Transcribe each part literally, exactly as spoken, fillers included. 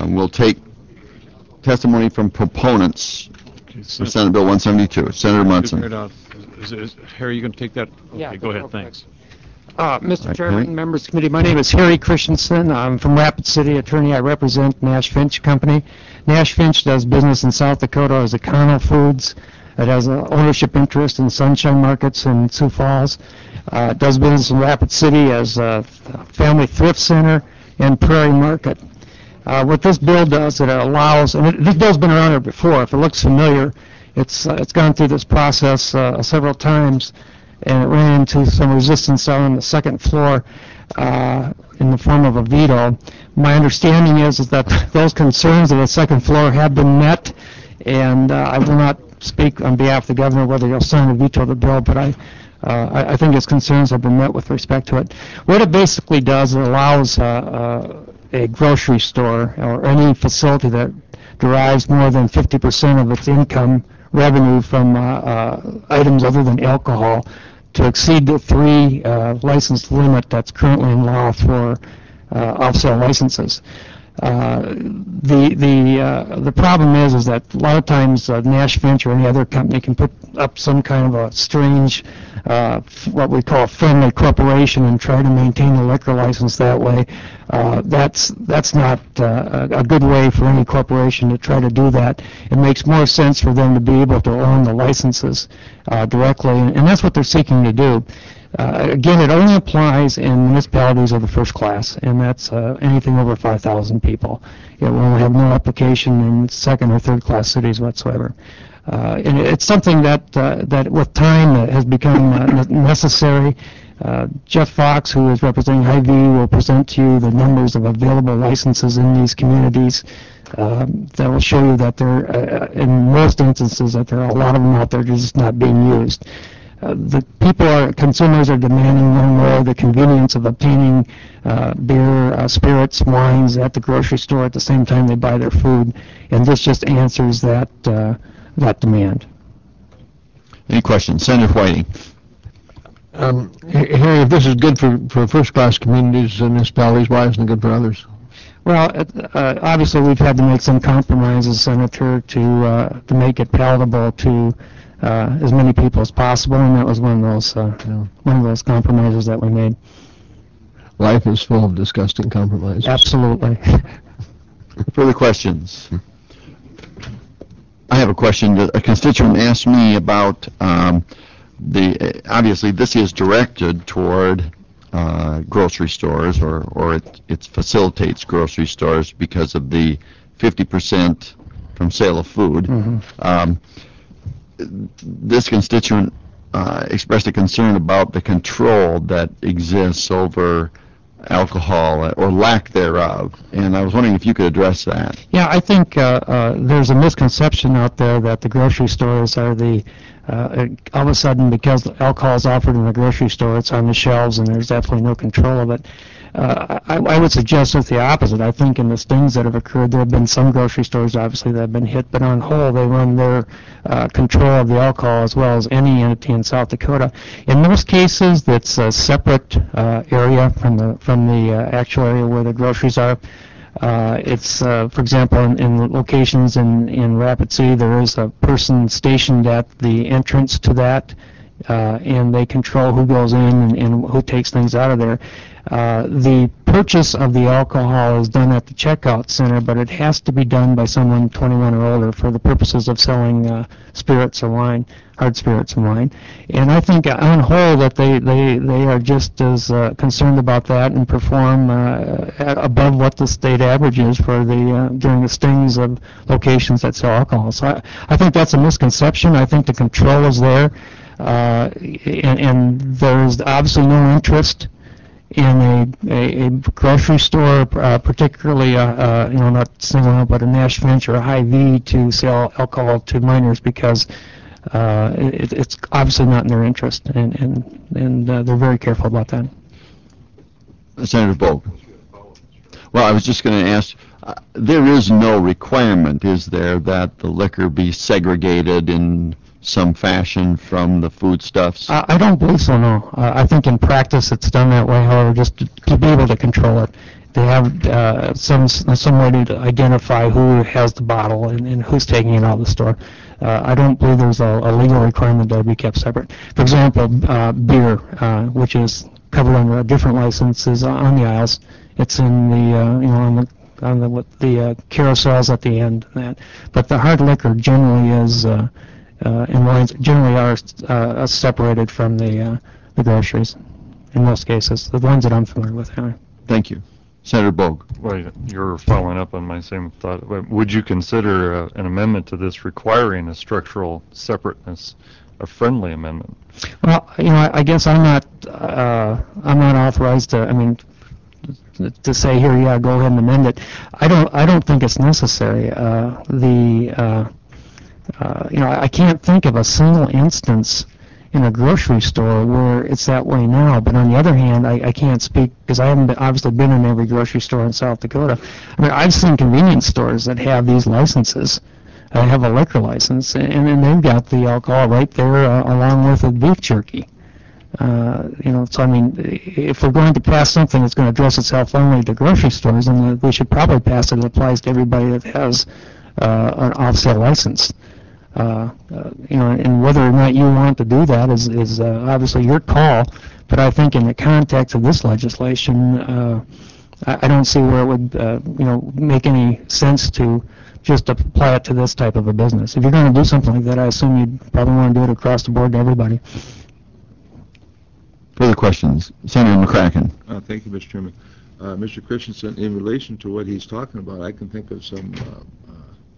Uh, we'll take testimony from proponents Okay, for Senate Bill one seventy-two. Senator Munson. Figure it out. Is, is, Harry, you going to take that? Okay, Yeah, go ahead. real quick. Thanks. Uh, Mister Okay. Chairman, members of the committee, my name is Harry Christensen. I'm from Rapid City, attorney. I represent Nash Finch Company. Nash Finch does business in South Dakota as Econo Foods. It has an ownership interest in Sunshine Markets in Sioux Falls. Uh, it does business in Rapid City as a Family Thrift Center and Prairie Market. Uh, what this bill does, it allows, and it, this bill's been around here before. If it looks familiar, it's uh, it's gone through this process uh, several times, and it ran into some resistance on the second floor uh, in the form of a veto. My understanding is, is that those concerns of the second floor have been met, and uh, I will not speak on behalf of the governor whether he'll sign or veto the bill, but I, uh, I, I think his concerns have been met with respect to it. What it basically does, it allows uh, uh, a grocery store or any facility that derives more than fifty percent of its income revenue from uh, uh, items other than alcohol to exceed the three uh, license limit that's currently in law for uh, off-sale licenses. Uh, the the uh, the problem is is that a lot of times uh, Nash Finch or any other company can put up some kind of a strange uh, what we call friendly corporation and try to maintain a liquor license that way. Uh, that's that's not uh, a, a good way for any corporation to try to do that. It makes more sense for them to be able to own the licenses uh, directly, and, and that's what they're seeking to do. Uh, again, it only applies in municipalities of the first class, and that's uh, anything over five thousand people. It will have no application in second or third class cities whatsoever. Uh, and it's something that uh, that with time uh, has become uh, necessary. Uh, Jeff Fox, who is representing Hy-Vee, will present to you the numbers of available licenses in these communities. Um, that will show you that there, uh, in most instances, that there are a lot of them out there just not being used. Uh, the people are, consumers are demanding more and more the convenience of obtaining uh, beer, uh, spirits, wines at the grocery store at the same time they buy their food, and this just answers that uh, that demand. Any questions? Senator Whiting. Um, Harry, if this is good for, for first-class communities and municipalities, why isn't it good for others? Well, uh, obviously we've had to make some compromises, Senator, to uh, to make it palatable to uh, as many people as possible, and that was one of those uh, Yeah. one of those compromises that we made. Life is full of disgusting compromises. Absolutely. Further questions? I have a question. A constituent asked me about um, the, obviously this is directed toward uh, grocery stores, or, or it, it facilitates grocery stores because of the fifty percent from sale of food. Mhm. Um, this constituent uh, expressed a concern about the control that exists over alcohol or lack thereof, and I was wondering if you could address that. Yeah, I think uh, uh, there's a misconception out there that the grocery stores are the, uh, all of a sudden because alcohol is offered in the grocery store, it's on the shelves and there's absolutely no control of it. Uh, I, I would suggest it's the opposite. I think in the stings that have occurred, there have been some grocery stores, obviously, that have been hit, but on whole, they run their uh, control of the alcohol as well as any entity in South Dakota. In most cases, that's a separate uh, area from the from the uh, actual area where the groceries are. Uh, it's, uh, for example, in, in locations in, in Rapid City, there is a person stationed at the entrance to that, uh, and they control who goes in and, and who takes things out of there. Uh, the purchase of the alcohol is done at the checkout center, but it has to be done by someone twenty-one or older for the purposes of selling uh, spirits or wine, hard spirits and wine. And I think uh, on whole that they, they, they are just as uh, concerned about that and perform uh, at above what the state average is for the uh, during the stings of locations that sell alcohol. So I, I think that's a misconception. I think the control is there, uh, and, and there's obviously no interest in a, a, a grocery store, uh, particularly, uh, uh, you know, not single out, but a Nash Finch or a Hy-Vee to sell alcohol to minors because uh, it, it's obviously not in their interest, and, and, and uh, they're very careful about that. Senator Bogue. Well, I was just going to ask, uh, there is no requirement, is there, that the liquor be segregated in some fashion from the foodstuffs? Uh, I don't believe so, no. Uh, I think in practice it's done that way, however, just to, to be able to control it. to have uh, some some way to identify who has the bottle and, and who's taking it out of the store. Uh, I don't believe there's a, a legal requirement that it be kept separate. For example, uh, beer, uh, which is covered under a different license, is on the aisles. It's in the uh, you know on the on the what the uh, carousels at the end. And that, but the hard liquor generally is uh, uh, and wines generally are uh, separated from the uh, the groceries in most cases. The ones that I'm familiar with, anyway. Thank you. Senator Bogue. Well, you're following up on my same thought. Would you consider uh, an amendment to this requiring a structural separateness a friendly amendment? Well, you know, I, I guess I'm not uh, I'm not authorized to. I mean, to say here, yeah, go ahead and amend it. I don't I don't think it's necessary. Uh, the uh, uh, you know, I can't think of a single instance in a grocery store where it's that way now. But on the other hand, I, I can't speak because I haven't been, obviously been in every grocery store in South Dakota. I mean, I've seen convenience stores that have these licenses, uh, have a liquor license, and, and they've got the alcohol right there uh, along with the beef jerky. Uh, you know, so I mean, if we're going to pass something that's going to address itself only to grocery stores, then we should probably pass it that applies to everybody that has uh, an off-sale license. Uh, uh, you know, and whether or not you want to do that is, is uh, obviously your call, but I think in the context of this legislation, uh, I, I don't see where it would, uh, you know, make any sense to just apply it to this type of a business. If you're going to do something like that, I assume you'd probably want to do it across the board to everybody. Further questions? Senator McCracken. Uh, thank you, Mister Chairman. Uh, Mister Christensen, in relation to what he's talking about, I can think of some uh,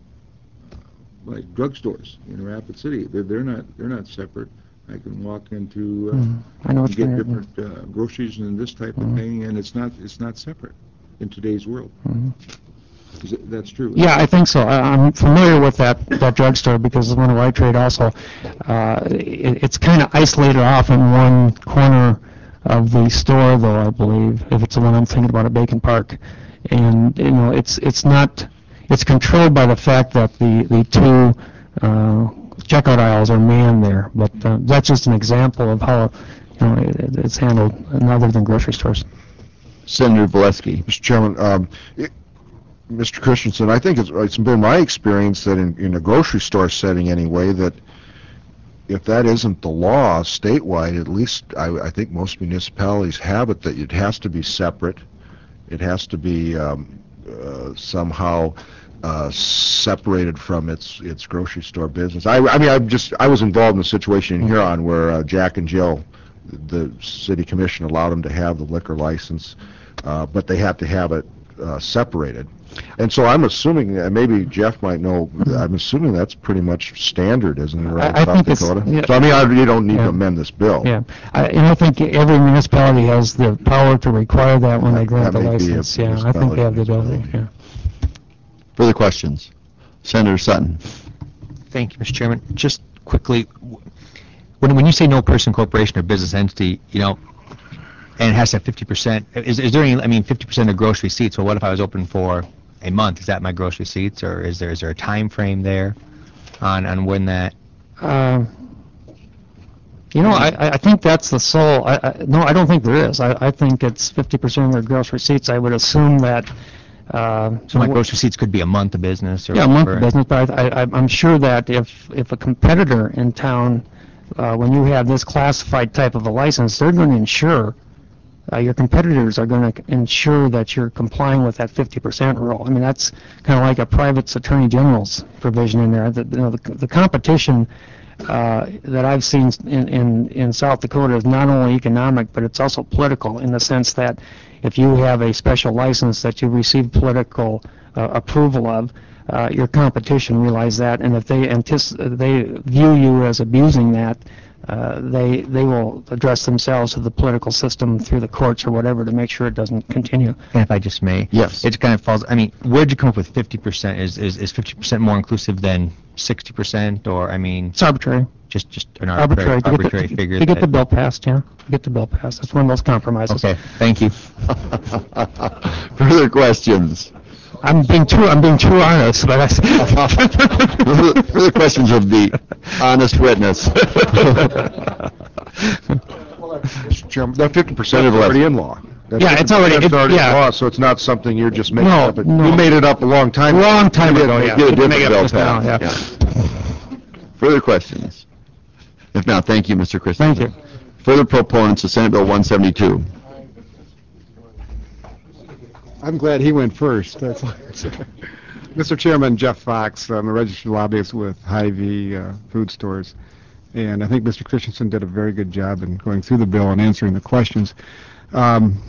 like drugstores in Rapid City. They're, they're not they're not separate. I can walk into uh, Mm, I know what get you're- different uh, groceries and this type Mhm. of thing, and it's not it's not separate in today's world. Mhm. Is it, that's true. Yeah, I think so. I, I'm familiar with that that drugstore because it's one of I trade also. Uh, it, it's kind of isolated off in one corner of the store, though, I believe, if it's the one I'm thinking about at Bacon Park. And, you know, it's it's not, it's controlled by the fact that the, the two uh, checkout aisles are manned there. But uh, that's just an example of how, you know, it, it's handled in other than grocery stores. Senator Valesky. Mister Chairman, um, it, Mister Christensen, I think it's, it's been my experience that in, in a grocery store setting anyway, that if that isn't the law statewide, at least I, I think most municipalities have it that it has to be separate. It has to be um, uh, somehow uh, separated from its its grocery store business. I, I mean, I'm just I was involved in a situation in Huron where uh, Jack and Jill, the city commission allowed them to have the liquor license, uh, but they had to have it uh, separated. And so I'm assuming, uh, maybe Jeff might know, I'm assuming that's pretty much standard, isn't it, around I- I South think it's- Dakota? yeah. So I mean, I, you don't need Yeah. to amend this bill. Yeah, I, and I think every municipality has the power to require that when they That- grant that the may be a license. Yeah, I think they have the ability, municipality. yeah. Further questions? Senator Sutton. Thank you, Mister Chairman. Just quickly, w- when when you say no person, corporation, or business entity, you know, and it has to have fifty percent, is is there any, I mean, fifty percent of grocery seats, well, what if I was open for a month? Is that my grocery seats, or is there is there a time frame there on on when that? Uh, You know, I, I I think that's the sole, I, I, no, I don't think there is. I, I think it's fifty percent of their gross receipts. I would assume that, uh... So my grocery seats could be a month of business, or Yeah, a month of whatever. business, but I, I, I'm sure that if, if a competitor in town, uh, when you have this classified type of a license, they're going to ensure, uh, your competitors are going to ensure that you're complying with that fifty percent rule. I mean, that's kind of like a private attorney general's provision in there. The, you know, the, the competition uh, that I've seen in, in, in South Dakota is not only economic, but it's also political in the sense that if you have a special license that you receive political uh, approval of, uh, your competition realize that, and if they antici- they view you as abusing that, uh, they they will address themselves to the political system through the courts or whatever to make sure it doesn't continue. And if I just may, Yes. it kind of falls. I mean, where'd you come up with fifty percent? Is is is fifty percent more inclusive than sixty percent, or I mean, It's arbitrary. just just an arbitrary Arbitrary. to get the- arbitrary figure? To get that- the bill passed, yeah. To get the bill passed. It's one of those compromises. Okay, thank you. Further questions? I'm being too, I'm being too honest, but I... Further further questions of the honest witness? Mister Chairman, that fifty percent Senator is already Valesky. in law. That's Yeah, it's already- that's it- already yeah. law, so it's not something you're just making No, up. It- no. You made it up a long time ago. Long time You ago, didn't yeah. make Get a Make different up bill just now, passed. yeah. Yeah. Further questions? If not, thank you, Mister Christensen. Thank you. Further proponents of Senate Bill one seventy-two. I'm glad he went first. That's Mister Chairman, Jeff Fox. I'm a registered lobbyist with Hy-Vee uh, food stores, and I think Mister Christensen did a very good job in going through the bill and answering the questions. Um,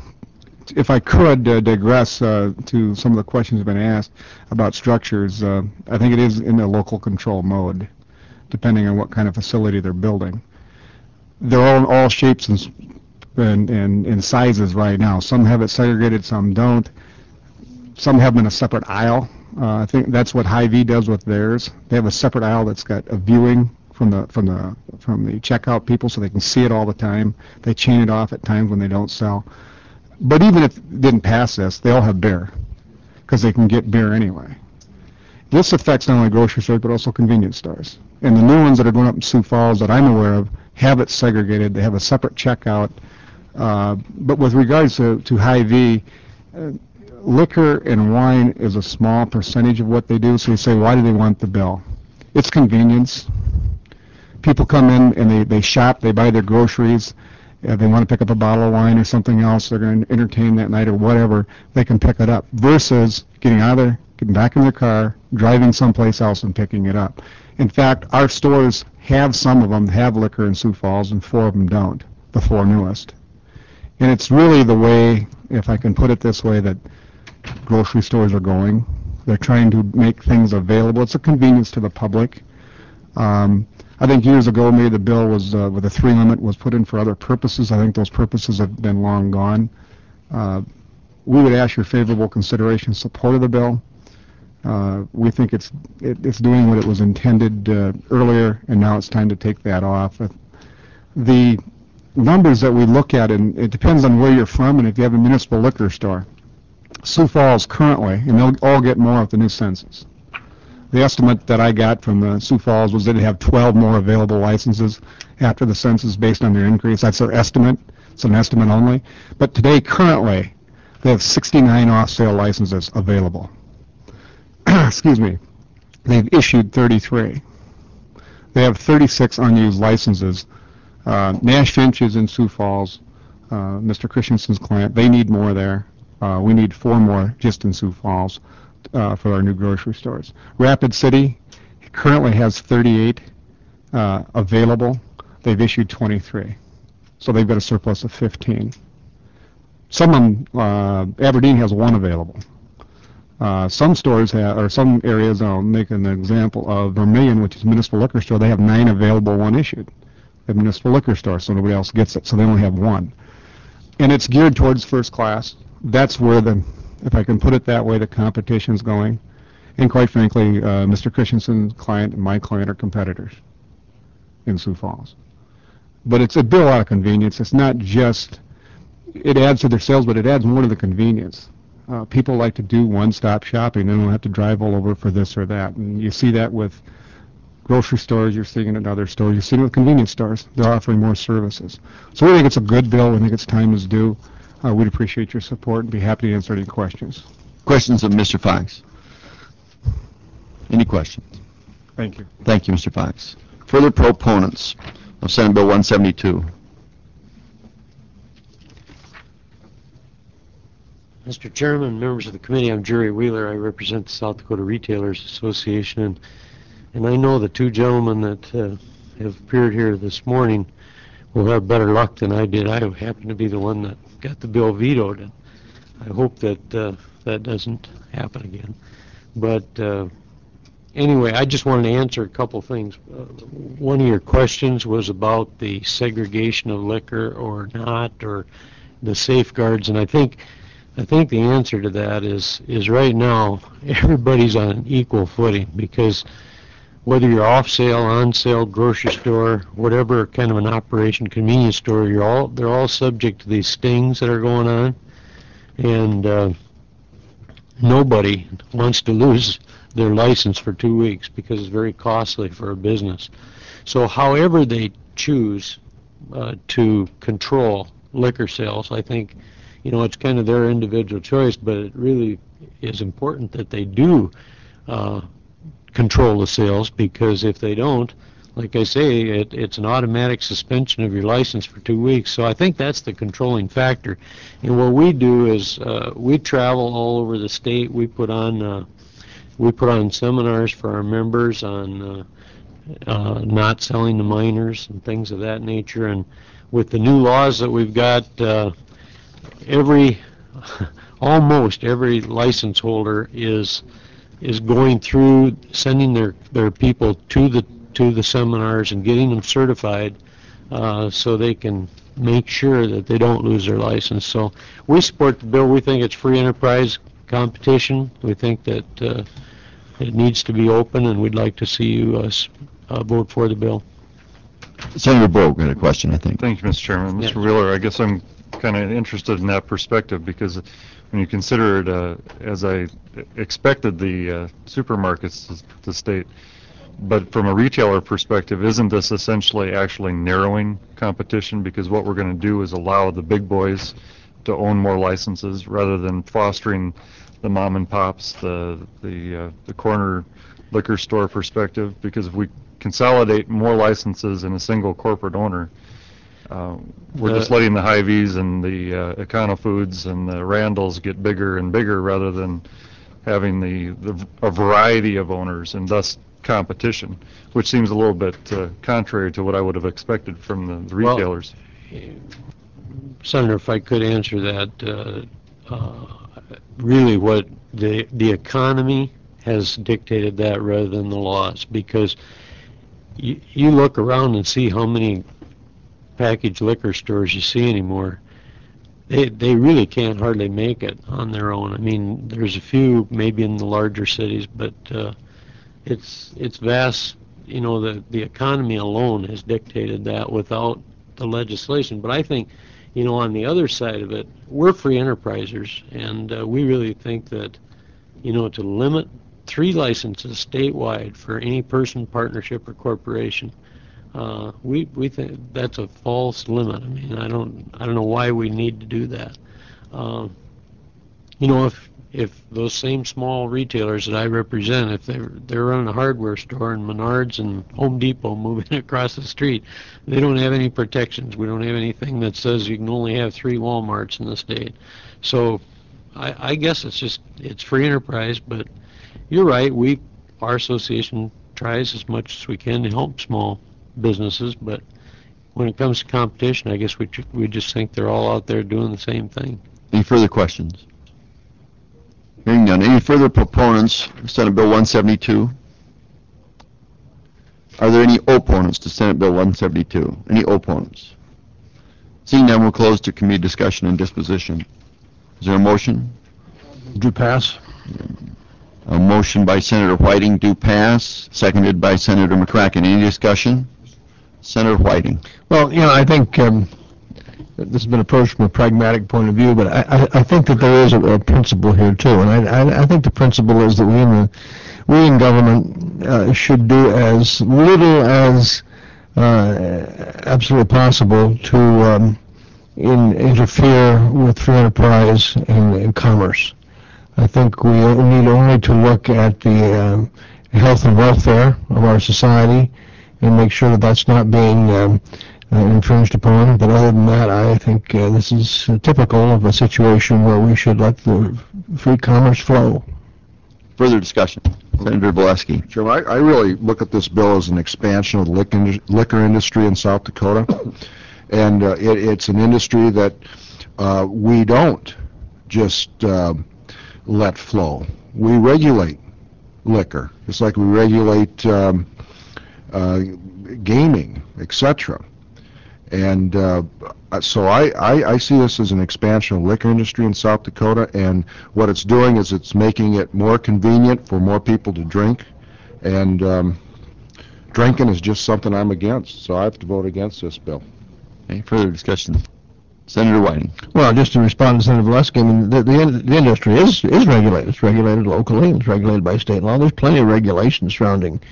if I could uh, digress uh, to some of the questions that have been asked about structures, uh, I think it is in a local control mode, depending on what kind of facility they're building. They're all all shapes and, s- and, and, and sizes right now. Some have it segregated, some don't. Some have them in a separate aisle. Uh, I think that's what Hy-Vee does with theirs. They have a separate aisle that's got a viewing from the from the from the checkout people, so they can see it all the time. They chain it off at times when they don't sell. But even if it didn't pass this, they all have beer, because they can get beer anyway. This affects not only grocery stores, but also convenience stores. And the new ones that are going up in Sioux Falls that I'm aware of have it segregated. They have a separate checkout. Uh, but with regards to, to Hy-Vee, uh, liquor and wine is a small percentage of what they do. So you say, why do they want the bill? It's convenience. People come in and they, they shop, they buy their groceries. If they want to pick up a bottle of wine or something else, they're going to entertain that night or whatever, they can pick it up, versus getting out of there, getting back in their car, driving someplace else and picking it up. In fact, our stores have, some of them have liquor in Sioux Falls, and four of them don't, the four newest. And it's really the way, if I can put it this way, that grocery stores are going. They're trying to make things available. It's a convenience to the public. Um, I think years ago, maybe the bill was, uh, with a three limit, was put in for other purposes. I think those purposes have been long gone. Uh, we would ask your favorable consideration, support of the bill. Uh, we think it's it, it's doing what it was intended uh, earlier, and now it's time to take that off. Uh, the numbers that we look at, and it depends on where you're from, and if you have a municipal liquor store. Sioux Falls currently, and they'll all get more with the new census. The estimate that I got from uh, Sioux Falls was that they have twelve more available licenses after the census based on their increase. That's their estimate. It's an estimate only. But today, currently, they have sixty-nine off-sale licenses available. Excuse me. They've issued thirty-three. They have thirty-six unused licenses. Uh, Nash Finch is in Sioux Falls, uh, Mister Christensen's client. They need more there. Uh, we need four more just in Sioux Falls uh, for our new grocery stores. Rapid City currently has thirty-eight uh, available. They've issued twenty-three. So they've got a surplus of fifteen. Some of them, uh, Aberdeen has one available. Uh, some stores have, or some areas, I'll make an example of Vermillion, which is a municipal liquor store, they have nine available, one issued. They have a municipal liquor store, so nobody else gets it, so they only have one. And it's geared towards first class. That's where the, if I can put it that way, the competition's going. And quite frankly, uh, Mister Christensen's client and my client are competitors in Sioux Falls. But it's a bill out of convenience. It's not just, it adds to their sales, but it adds more to the convenience. Uh, people like to do one-stop shopping. They don't have to drive all over for this or that. And you see that with grocery stores, you're seeing it in other stores, you're seeing it with convenience stores. They're offering more services. So we think it's a good bill. We think its time is due. Uh, we'd appreciate your support and be happy to answer any questions. Questions of Mister Fox? Any questions? Thank you. Thank you, Mister Fox. Further proponents of Senate Bill one seventy-two. Mister Chairman, members of the committee, I'm Jerry Wheeler. I represent the South Dakota Retailers Association, and, and I know the two gentlemen that uh, have appeared here this morning will have better luck than I did. I happen to be the one that got the bill vetoed, and I hope that uh, that doesn't happen again. But uh, anyway, I just wanted to answer a couple things. Uh, one of your questions was about the segregation of liquor or not, or the safeguards, and I think I think the answer to that is is right now everybody's on an equal footing, because whether you're off sale, on sale, grocery store, whatever kind of an operation, convenience store, you're all they're all subject to these stings that are going on, and uh, nobody wants to lose their license for two weeks because it's very costly for a business. So however they choose uh, to control liquor sales, I think you know, it's kind of their individual choice, but it really is important that they do uh, control the sales, because if they don't, like I say, it, it's an automatic suspension of your license for two weeks. So I think that's the controlling factor. And what we do is uh, we travel all over the state. We put on uh, we put on seminars for our members on uh, uh, not selling to minors and things of that nature. And with the new laws that we've got, uh, every almost every license holder is is going through sending their their people to the to the seminars and getting them certified uh, so they can make sure that they don't lose their license. So we support the bill. We think it's free enterprise competition. We think that uh, it needs to be open, and we'd like to see you uh, s- uh, vote for the bill. Senator Bogue had a question, I think. Thank you, Mister Chairman. Yeah. Mister Wheeler, I guess I'm kind of interested in that perspective, because when you consider it, uh, as I expected the uh, supermarkets to, to state, but from a retailer perspective, isn't this essentially actually narrowing competition? Because what we're going to do is allow the big boys to own more licenses rather than fostering the mom and pops, the the uh, the corner liquor store perspective. Because if we consolidate more licenses in a single corporate owner, uh, we're just Uh, letting the Hy-Vees and the uh, Econo Foods and the Randalls get bigger and bigger rather than having the, the a variety of owners and thus competition, which seems a little bit uh, contrary to what I would have expected from the, the Well, retailers. Senator, if I could answer that, uh, uh, really what the the economy has dictated that rather than the laws, because you, you look around and see how many packaged liquor stores you see anymore. They they really can't hardly make it on their own. I mean, there's a few maybe in the larger cities, but uh, it's it's vast. You know, the the economy alone has dictated that without the legislation. But I think, you know, on the other side of it, we're free enterprisers, and uh, we really think that, you know, to limit three licenses statewide for any person, partnership, or corporation, uh, we we think that's a false limit. I mean, I don't I don't know why we need to do that. Uh, you know, if if those same small retailers that I represent, if they're they're running a hardware store and Menards and Home Depot moving across the street, they don't have any protections. We don't have anything that says you can only have three Walmarts in the state. So I, I guess it's just it's free enterprise. But you're right. We our association tries as much as we can to help small businesses. But when it comes to competition, I guess we ju- we just think they're all out there doing the same thing. Any further questions? Hearing none. Any further proponents for Senate Bill one seventy-two? Are there any opponents to Senate Bill one seventy-two? Any opponents? Seeing none, we'll close to committee discussion and disposition. Is there a motion? Do pass? A motion by Senator Whiting, do pass, seconded by Senator McCracken. Any discussion? Senator Whiting. Well, you know, I think um, this has been approached from a pragmatic point of view, but I, I, I think that there is a, a principle here too, and I, I, I think the principle is that we in the we in government uh, should do as little as uh, absolutely possible to um, in, interfere with free enterprise and, and commerce. I think we need only to look at the um, health and welfare of our society and make sure that that's not being um, uh, infringed upon. But other than that, I think uh, this is uh, typical of a situation where we should let the free commerce flow. Further discussion. Senator Valesky. Jim, I, I really look at this bill as an expansion of the liquor, liquor industry in South Dakota. And uh, it, it's an industry that uh, we don't just uh, let flow. We regulate liquor, just like we regulate um, uh, gaming, et cetera. And uh, so I, I, I see this as an expansion of the liquor industry in South Dakota, and what it's doing is it's making it more convenient for more people to drink, and um, drinking is just something I'm against, so I have to vote against this bill. Any further discussion? Senator Whiting. Well, just to respond to Senator Valesky, I mean, the, the, in- the industry is, is regulated. It's regulated locally, it's regulated by state law. There's plenty of regulations surrounding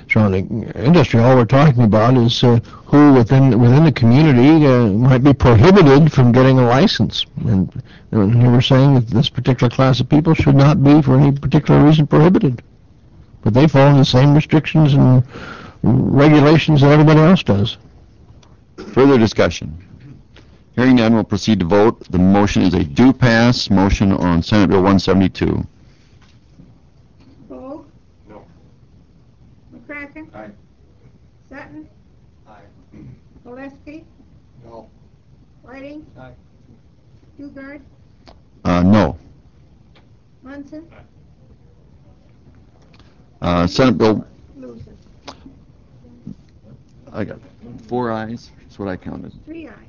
surrounding industry. All we're talking about is uh, who within within the community uh, might be prohibited from getting a license. And, and you were saying that this particular class of people should not be, for any particular reason, prohibited. But they fall into the same restrictions and regulations that everybody else does. Further discussion? Hearing none, we'll proceed to vote. The motion is a do pass motion on Senate Bill one seventy-two. Vogel? No. McCracken? Aye. Sutton? Aye. Oleski? No. Whiting? Aye. Dugard? Uh, no. Munson? Uh, Senate Bill, Loses. I got four ayes. That's what I counted. Three ayes.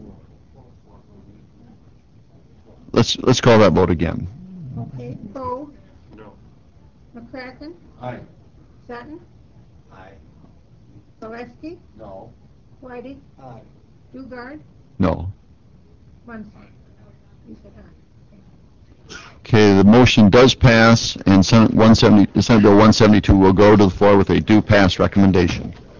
Let's, let's call that vote again. Okay, Vogel? No. McCracken? Aye. Sutton? Aye. Oleski? No. Whiting? Aye. Dugard? No. Munson? You said aye. Okay, the motion does pass, and Senate one seventy, Senate Bill one seventy-two will go to the floor with a do pass recommendation.